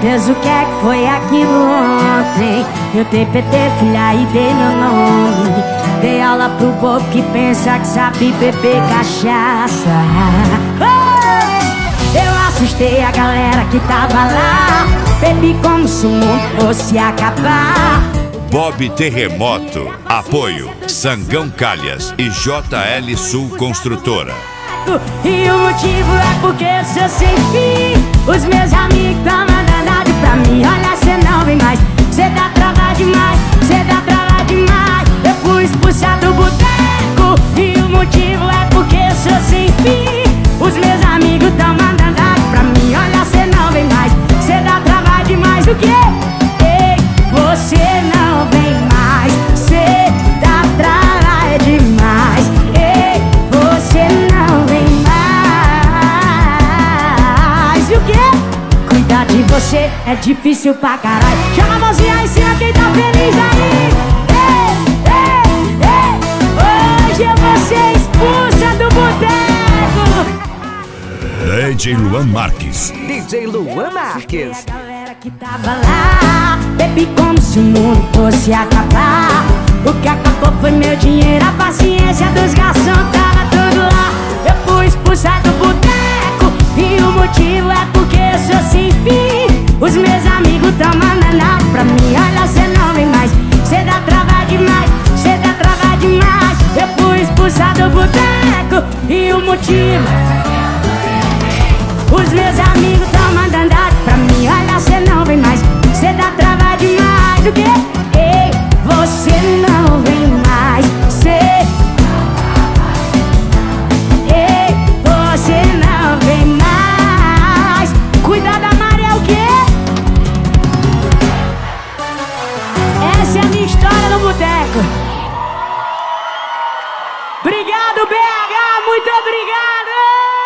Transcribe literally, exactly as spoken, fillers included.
Deus, o que é que foi aquilo ontem? Eu T P T, filha, e dei meu nome. Dei aula pro povo que pensa que sabe beber cachaça. Oh! Eu assustei a galera que tava lá. Bebi como se o mundo fosse acabar. Bob Terremoto. Apoio Sangão Calhas e J L Sul Construtora. E o motivo é porque eu sou sem fim. Os meus amigos tão mandando áudio pra mim. Olha, cê não vem mais, cê dá trava demais, cê dá trava demais. Eu fui expulsado do boteco. E o motivo é porque eu sou sem fim. Os meus amigos tão mandando áudio pra mim. Olha, cê não vem mais, cê dá trava demais. O quê? Ei, você não vem mais, cê dá trava demais. Ei, você não vem mais. E o quê? Cuidar de você é difícil pra caralho. Chama a mãozinha aí em cima quem tá feliz aí. Ei, ei, ei. Hoje eu vou ser expulsa do boteco. D J Luan Marques. D J Luan Marques. A galera que tava lá, bebi como se o mundo fosse acabar. O que acabou foi meu dinheiro, a paciência dos garçons tava tudo lá. Eu fui expulsado do boteco. E o motivo é porque eu sou sem fim. Os meus amigos tão mandando áudio pra mim. Olha, cê não vem mais, cê dá trava demais, cê dá trava demais. Eu fui expulsado do boteco. E o motivo, os meus amigos tão mandando áudio pra mim. Olha, cê não vem mais, cê dá trava demais. O quê? Ei, você não vem mais, cê. Ei, você não vem mais. Cuidar da Maria é o quê? Essa é a minha história no boteco. Obrigado, B H, muito obrigado!